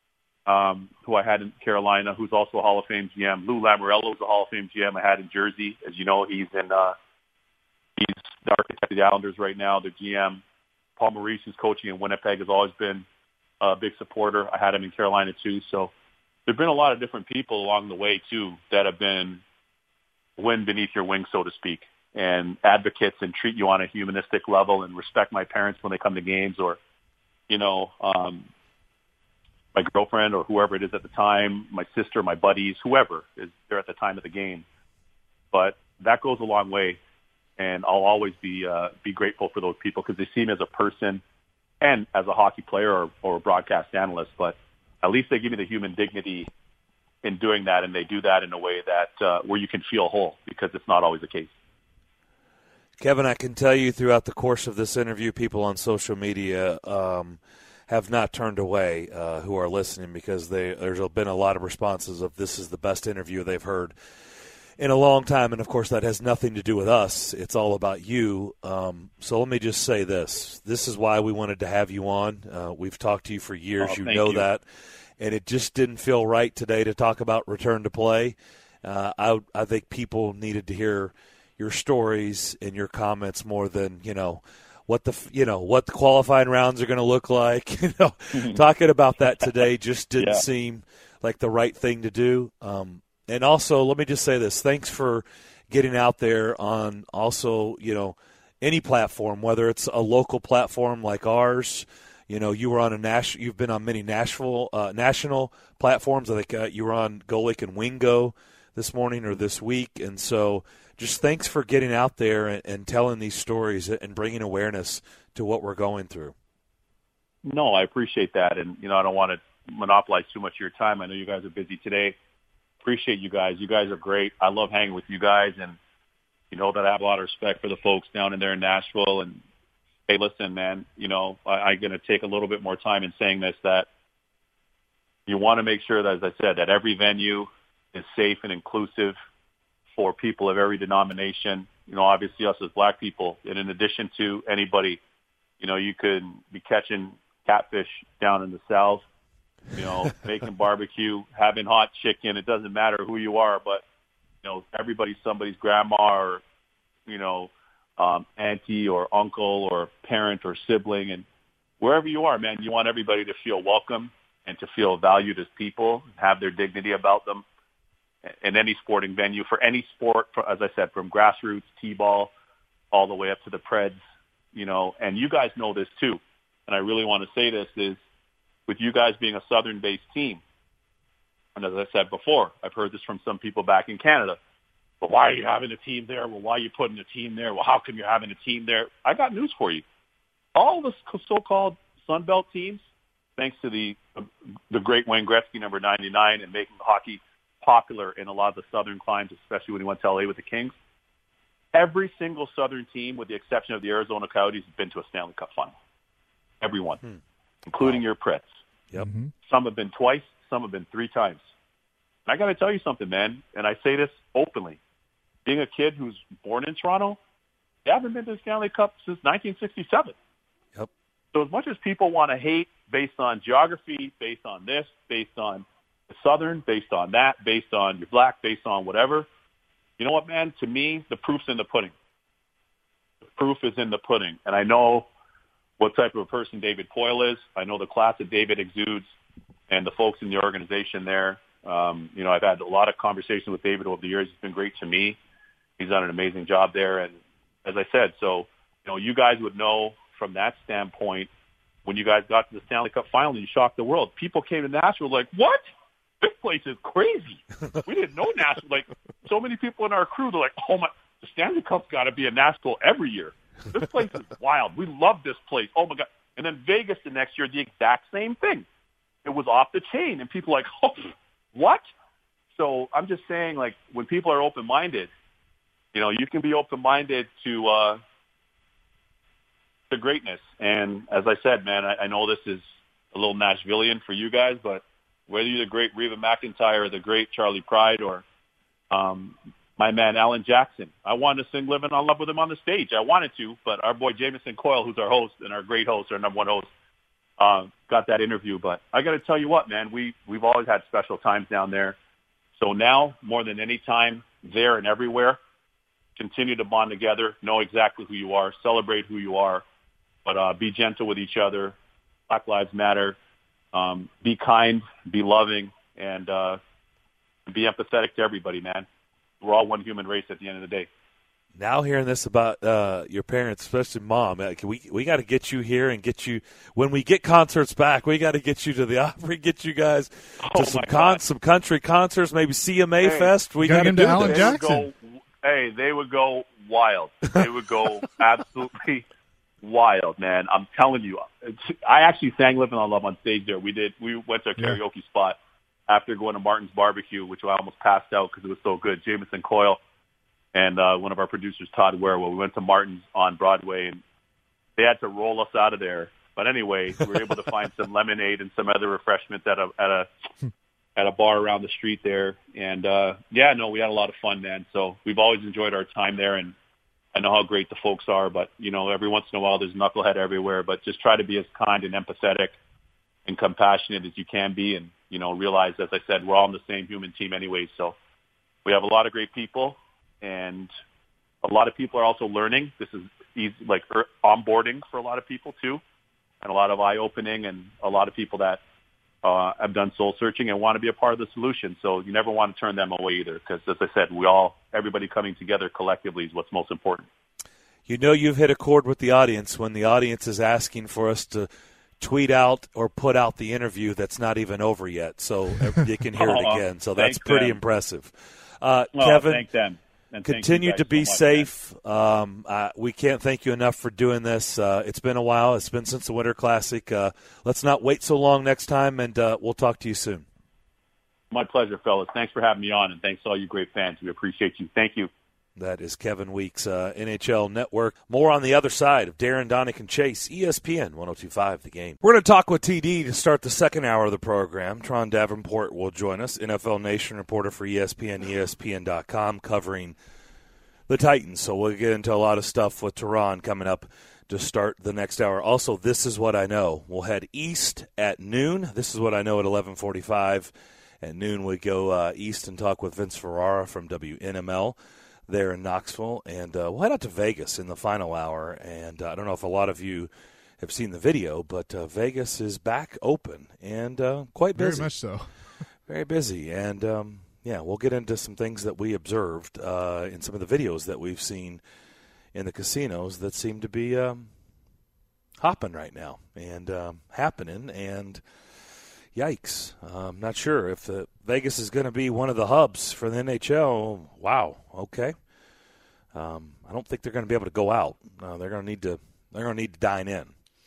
um, who I had in Carolina, who's also a Hall of Fame G M. Lou Lamoriello is a Hall of Fame G M I had in Jersey. As you know, he's in uh, he's the architect of the Islanders right now, the G M. Paul Maurice, who's coaching in Winnipeg, has always been a big supporter. I had him in Carolina too. So there have been a lot of different people along the way too that have been wind beneath your wings, so to speak, and advocates and treat you on a humanistic level and respect my parents when they come to games, or, you know, um, my girlfriend or whoever it is at the time, my sister, my buddies, whoever is there at the time of the game. But that goes a long way, and I'll always be uh, be grateful for those people because they see me as a person and as a hockey player or, or a broadcast analyst. But at least they give me the human dignity in doing that, and they do that in a way that uh, where you can feel whole, because it's not always the case. Kevin, I can tell you throughout the course of this interview, people on social media um, have not turned away uh, who are listening, because they, there's been a lot of responses of this is the best interview they've heard in a long time. And, of course, that has nothing to do with us. It's all about you. Um, so let me just say this. This is why we wanted to have you on. Uh, we've talked to you for years. Oh, you know you. that. And it just didn't feel right today to talk about return to play. Uh, I, I think people needed to hear your stories and your comments more than, you know, what the you know what the qualifying rounds are going to look like. You know, talking about that today just didn't yeah. seem like the right thing to do. Um, and also, let me just say this: thanks for getting out there on also, you know, any platform, whether it's a local platform like ours. You know, you were on a national. You've been on many Nashville uh, national platforms. I think uh, you were on Golic and Wingo this morning or this week, and so. Just thanks for getting out there and, and telling these stories and bringing awareness to what we're going through. No, I appreciate that. And, you know, I don't want to monopolize too much of your time. I know you guys are busy today. Appreciate you guys. You guys are great. I love hanging with you guys, and you know that I have a lot of respect for the folks down in there in Nashville. And hey, listen, man, you know, I, I'm going to take a little bit more time in saying this, that you want to make sure that, as I said, that every venue is safe and inclusive for people of every denomination. You know, obviously us as black people, and in addition to anybody, you know, you could be catching catfish down in the South, you know, making barbecue, having hot chicken. It doesn't matter who you are, but, you know, everybody's somebody's grandma or, you know, um, auntie or uncle or parent or sibling. And wherever you are, man, you want everybody to feel welcome and to feel valued as people, have their dignity about them in any sporting venue, for any sport, for, as I said, from grassroots, T-ball, all the way up to the Preds, you know, and you guys know this too. And I really want to say this is, with you guys being a Southern-based team, and as I said before, I've heard this from some people back in Canada, but why are you having a team there? Well, why are you putting a team there? Well, how come you're having a team there? I got news for you. All the so-called Sunbelt teams, thanks to the the great Wayne Gretzky, number ninety-nine, and making hockey popular in a lot of the Southern climes, especially when he went to L A with the Kings, every single Southern team, with the exception of the Arizona Coyotes, has been to a Stanley Cup final. Everyone. Hmm. Including wow. your Preds. Yep. Mm-hmm. Some have been twice, some have been three times. And I got to tell you something, man, and I say this openly. Being a kid who's born in Toronto, they haven't been to the Stanley Cup since nineteen sixty-seven. Yep. So as much as people want to hate based on geography, based on this, based on the Southern, based on that, based on you're black, based on whatever, you know what, man? To me, the proof's in the pudding. The proof is in the pudding. And I know what type of a person David Poile is. I know the class that David exudes and the folks in the organization there. Um, you know, I've had a lot of conversations with David over the years. He's been great to me. He's done an amazing job there. And as I said, so, you know, you guys would know from that standpoint, when you guys got to the Stanley Cup final and you shocked the world, people came to Nashville like, what? This place is crazy. We didn't know Nashville. Like, so many people in our crew, they're like, oh my, the Stanley Cup's got to be in Nashville every year. This place is wild. We love this place. Oh, my God. And then Vegas the next year, the exact same thing. It was off the chain. And people are like, oh, what? So I'm just saying, like, when people are open-minded, you know, you can be open-minded to uh, to greatness. And as I said, man, I, I know this is a little Nashvillian for you guys, but whether you're the great Reba McEntire or the great Charlie Pride or um, my man Alan Jackson, I wanted to sing Living on Love with him on the stage. I wanted to, but our boy Jamison Coyle, who's our host and our great host, our number one host, uh, got that interview. But I got to tell you what, man, we, we've always had special times down there. So now, more than any time, there and everywhere, continue to bond together, know exactly who you are, celebrate who you are, but uh, be gentle with each other. Black Lives Matter. Um, be kind, be loving, and uh, be empathetic to everybody, man. We're all one human race at the end of the day. Now hearing this about uh, your parents, especially mom, we we got to get you here and get you when we get concerts back. We got to get you to the Opry, get you guys to oh some con- some country concerts, maybe C M A hey, Fest. We got to do Alan this. Jackson. Go, hey, they would go wild. They would go absolutely wild, man. I'm telling you. I actually sang "Living on Love" on stage there. We did. We went to a karaoke yeah. spot after going to Martin's Barbecue, which I almost passed out because it was so good. Jamison Coyle and uh, one of our producers, Todd Ware. Well, we went to Martin's on Broadway, and they had to roll us out of there. But anyway, we were able to find some lemonade and some other refreshments at a at a at a bar around the street there. And uh, yeah, no, we had a lot of fun, man. So we've always enjoyed our time there, and I know how great the folks are. But you know, every once in a while, there's knucklehead everywhere. But just try to be as kind and empathetic and compassionate as you can be, and you know, realize, as I said, we're all on the same human team anyway. So we have a lot of great people, and a lot of people are also learning. This is easy, like onboarding for a lot of people too, and a lot of eye-opening, and a lot of people that uh, have done soul searching and want to be a part of the solution. So you never want to turn them away either, because as I said, we all, everybody coming together collectively is what's most important. You know, you've hit a chord with the audience when the audience is asking for us to tweet out or put out the interview that's not even over yet, so you can hear it again. So that's pretty them. impressive. Uh, oh, Kevin, thank them. And thank Continue you guys to be so much, safe. Um, uh, we can't thank you enough for doing this. Uh, it's been a while. It's been since the Winter Classic. Uh, let's not wait so long next time, and uh, we'll talk to you soon. My pleasure, fellas. Thanks for having me on, and thanks to all you great fans. We appreciate you. Thank you. That is Kevin Weeks, uh, N H L Network. More on the other side of Darren, Donick, and Chase, E S P N one oh two point five The Game. We're going to talk with T D to start the second hour of the program. Tron Davenport will join us, N F L Nation reporter for E S P N, E S P N dot com, covering the Titans. So we'll get into a lot of stuff with Teron coming up to start the next hour. Also, This Is What I Know. We'll head east at noon. This Is What I Know at eleven forty-five. At noon, we go uh, east and talk with Vince Ferrara from W N M L there in Knoxville, and uh, we'll head out to Vegas in the final hour. And uh, I don't know if a lot of you have seen the video, but uh, Vegas is back open and uh, quite busy. Very much so. Very busy. And, um, yeah, we'll get into some things that we observed uh, in some of the videos that we've seen in the casinos that seem to be um, hopping right now and um, happening. And yikes. Uh, I'm not sure if the Vegas is going to be one of the hubs for the N H L. Wow. Okay. Um, I don't think they're going to be able to go out. Uh, they're going to need to. They're going to need to dine in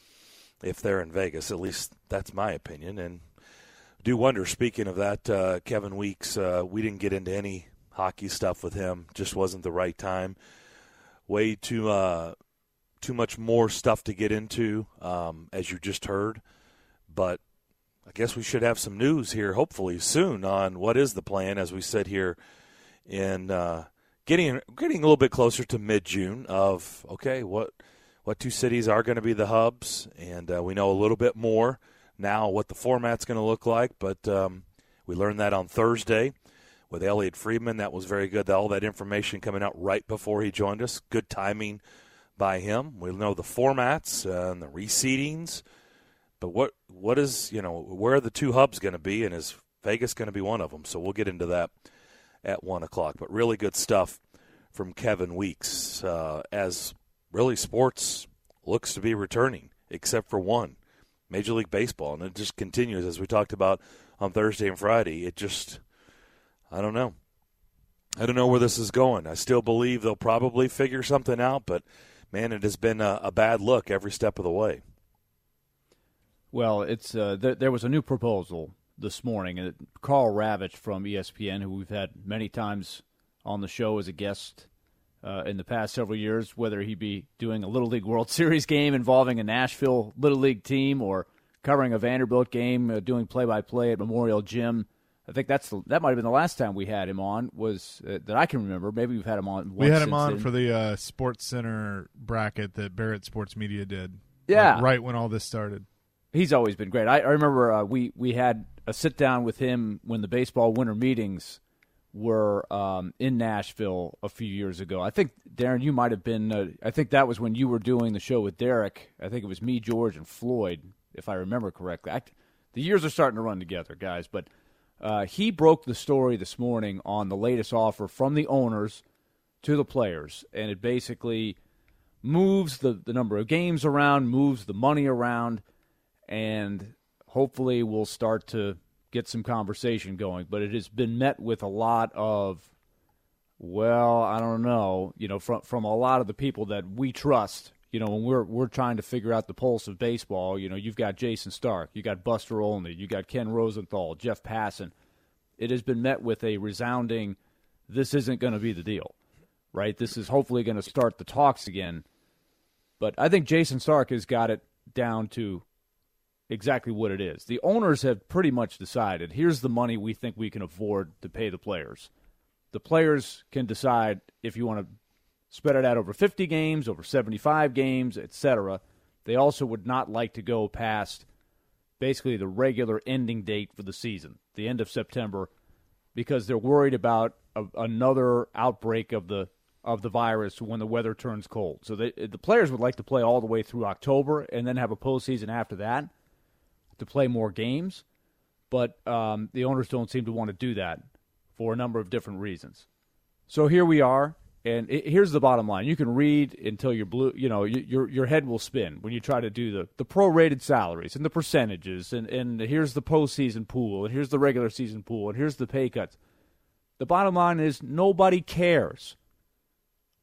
if they're in Vegas. At least that's my opinion. And do wonder. Speaking of that, uh, Kevin Weeks. Uh, we didn't get into any hockey stuff with him. Just wasn't the right time. Way too. Uh, too much more stuff to get into, um, as you just heard. But I guess we should have some news here, hopefully soon, on what is the plan as we sit here in uh, getting getting a little bit closer to mid-June of, okay, what what two cities are going to be the hubs, and uh, we know a little bit more now what the format's going to look like, but um, we learned that on Thursday with Elliot Friedman. That was very good, all that information coming out right before he joined us. Good timing by him. We know the formats uh, and the reseedings. But what what is, you know, where are the two hubs going to be, and is Vegas going to be one of them? So we'll get into that at one o'clock. But really good stuff from Kevin Weeks uh, as really sports looks to be returning, except for one, Major League Baseball. And it just continues, as we talked about on Thursday and Friday. It just, I don't know. I don't know where this is going. I still believe they'll probably figure something out, but, man, it has been a, a bad look every step of the way. Well, it's uh, th- there was a new proposal this morning. Uh, Carl Ravitch from E S P N, who we've had many times on the show as a guest uh, in the past several years, whether he be doing a Little League World Series game involving a Nashville Little League team or covering a Vanderbilt game, uh, doing play-by-play at Memorial Gym. I think that's the, that might have been the last time we had him on, was uh, that I can remember. Maybe we've had him on once. We had him on then. for the uh, Sports Center bracket that Barrett Sports Media did. Yeah. Like right when all this started. He's always been great. I, I remember uh, we, we had a sit-down with him when the baseball winter meetings were um, in Nashville a few years ago. I think, Darren, you might have been uh, – I think that was when you were doing the show with Derek. I think it was me, George, and Floyd, if I remember correctly. I, the years are starting to run together, guys. But uh, he broke the story this morning on the latest offer from the owners to the players, and it basically moves the, the number of games around, moves the money around, and hopefully we'll start to get some conversation going. But it has been met with a lot of, well, I don't know, you know, from from a lot of the people that we trust. You know, when we're we're trying to figure out the pulse of baseball, you know, you've got Jason Stark, you got Buster Olney, you got Ken Rosenthal, Jeff Passan. It has been met with a resounding, this isn't going to be the deal, right? This is hopefully going to start the talks again. But I think Jason Stark has got it down to exactly what it is. The owners have pretty much decided, here's the money we think we can afford to pay the players. The players can decide if you want to spread it out over fifty games, over seventy-five games, et cetera. They also would not like to go past basically the regular ending date for the season, the end of September, because they're worried about a, another outbreak of the of the virus when the weather turns cold. So they, the players would like to play all the way through October and then have a postseason after that to play more games, but um, the owners don't seem to want to do that for a number of different reasons. So here we are, and it, here's the bottom line. You can read until you're blue, you know, you, your your head will spin when you try to do the, the prorated salaries and the percentages, and, and here's the postseason pool, and here's the regular season pool, and here's the pay cuts. The bottom line is nobody cares.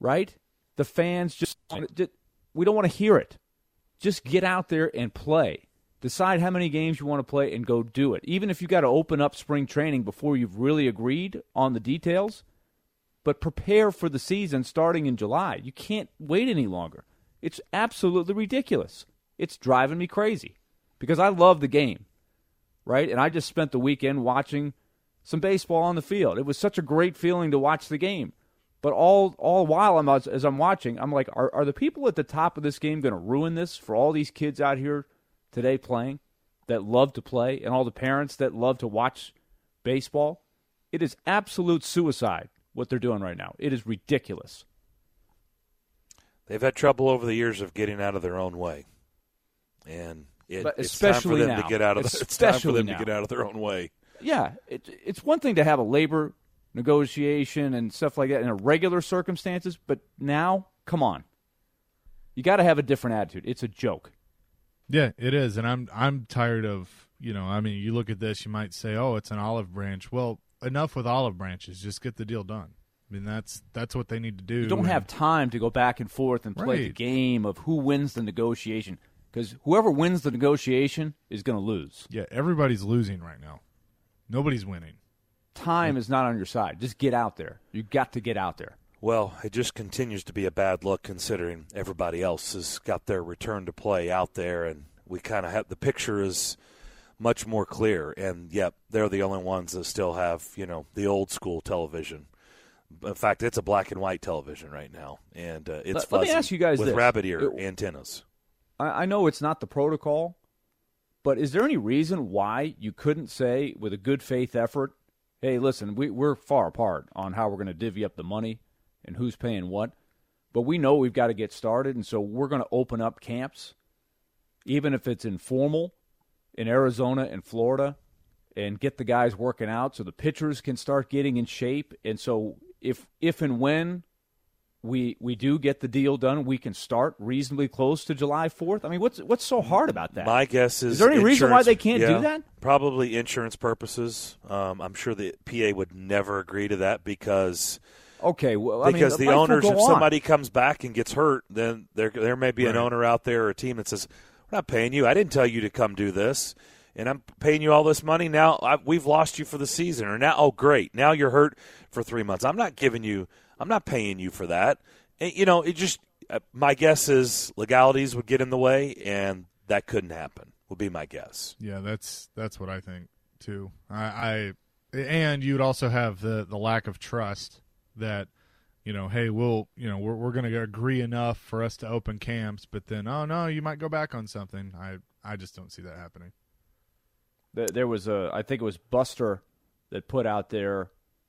right? The fans just, just we don't want to hear it. Just get out there and play. Decide how many games you want to play and go do it. Even if you got to open up spring training before you've really agreed on the details, but prepare for the season starting in July. You can't wait any longer. It's absolutely ridiculous. It's driving me crazy because I love the game, right? And I just spent the weekend watching some baseball on the field. It was such a great feeling to watch the game. But all all while I'm as I'm watching, I'm like, are, are the people at the top of this game going to ruin this for all these kids out here today playing that love to play and all the parents that love to watch baseball? It is absolute suicide what they're doing right now. It is ridiculous. They've had trouble over the years of getting out of their own way. And it, But it's time for especially them now. to get out of it's time for Especially them now. to get out of their own way. Yeah, it, it's one thing to have a labor negotiation and stuff like that in a regular circumstances, but now, come on. You got to have a different attitude. It's a joke. Yeah, it is, and I'm I'm tired of, you know, I mean, you look at this, you might say, oh, it's an olive branch. Well, enough with olive branches. Just get the deal done. I mean, that's that's what they need to do. You don't and- have time to go back and forth and play the Right. game of who wins the negotiation, because whoever wins the negotiation is going to lose. Yeah, everybody's losing right now. Nobody's winning. Time is not on your side. Just get out there. You got to get out there. Well, it just continues to be a bad look considering everybody else has got their return to play out there, and we kind of have the picture is much more clear. And yep, they're the only ones that still have, you know, the old school television. In fact, it's a black and white television right now, and uh, it's Let- fuzzy let me ask you guys with this. rabbit ear It- antennas. I, I know it's not the protocol, but is there any reason why you couldn't say with a good faith effort, hey, listen, we, we're far apart on how we're going to divvy up the money and who's paying what, but we know we've got to get started, and so we're going to open up camps, even if it's informal, in Arizona and Florida, and get the guys working out so the pitchers can start getting in shape. And so if if and when we we do get the deal done, we can start reasonably close to July fourth. I mean, what's what's so hard about that? My guess is Is there any reason why insurance- they can't do yeah, that? Probably insurance purposes. Um, I'm sure the P A would never agree to that because Okay, well, I because mean, the life will owners, go if on. somebody comes back and gets hurt, then there there may be an Right. owner out there or a team that says, "We're not paying you. I didn't tell you to come do this, and I'm paying you all this money. Now I, we've lost you for the season, or now oh great, now you're hurt for three months. I'm not giving you, I'm not paying you for that. And, you know, it just uh, my guess is legalities would get in the way, and that couldn't happen. Would be my guess. Yeah, that's that's what I think too. I, I and you'd also have the the lack of trust that, you know, hey, we'll, you know, we're we're going to agree enough for us to open camps, but then oh no, you might go back on something. I I just don't see that happening. There- There was a, I think it was Buster that put out there,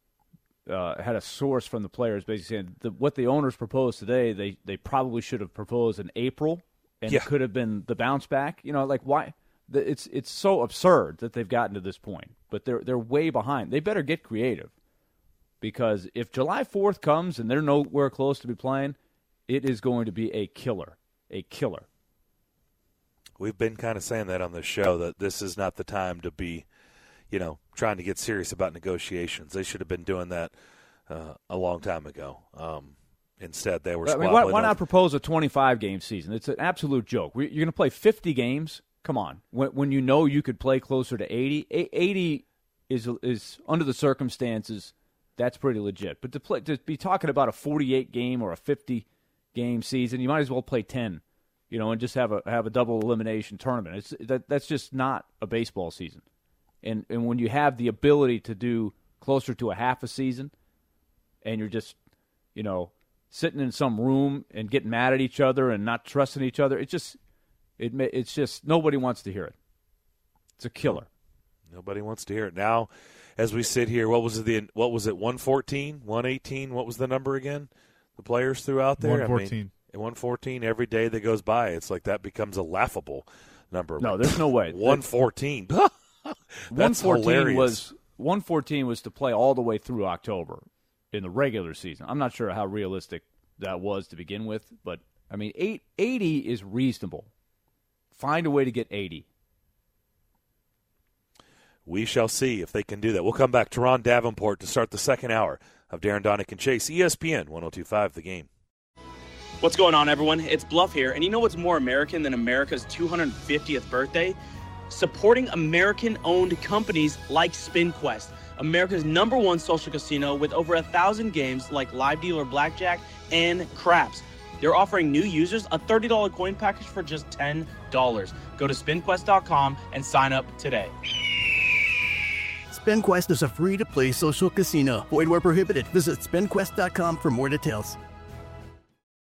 uh, had a source from the players basically saying the, what the owners proposed today, they, they probably should have proposed in April, and Yeah. it could have been the bounce back. You know, like why? the- It's it's so absurd that they've gotten to this point, but they're they're way behind. They better get creative, because if July fourth comes and they're nowhere close to be playing, it is going to be a killer, a killer. We've been kind of saying that on the show, that this is not the time to be, you know, trying to get serious about negotiations. They should have been doing that uh, a long time ago. Um, instead, they were I mean, squabbling why, why not over- propose a twenty-five game season? It's an absolute joke. We, you're going to play fifty games? Come on. When, when you know you could play closer to eighty, A- eighty is is under the circumstances, that's pretty legit. But to play to be talking about a forty-eight game or a fifty game season, you might as well play ten, you know, and just have a have a double elimination tournament. It's that that's just not a baseball season. And and when you have the ability to do closer to a half a season, and you're just, you know, sitting in some room and getting mad at each other and not trusting each other, it just it ma- it's just nobody wants to hear it. It's a killer. Nobody wants to hear it. Now, as we sit here, what was it? The what was it? one fourteen, one eighteen. What was the number again? The players threw out there. one fourteen. I mean, one fourteen. Every day that goes by, it's like that becomes a laughable number. No, there's no way. one fourteen. one fourteen hilarious. was one fourteen was to play all the way through October in the regular season. I'm not sure how realistic that was to begin with, but I mean, eight, eighty is reasonable. Find a way to get eighty. We shall see if they can do that. We'll come back to Ron Davenport to start the second hour of Darren Donick and Chase, E S P N one oh two point five The Game. What's going on, everyone? It's Bluff here, and you know what's more American than America's two hundred fiftieth birthday? Supporting American-owned companies like SpinQuest, America's number one social casino with over a thousand games like Live Dealer Blackjack and Craps. They're offering new users a thirty dollars coin package for just ten dollars. Go to spin quest dot com and sign up today. SpinQuest is a free-to-play social casino. Void where prohibited. Visit spin quest dot com for more details.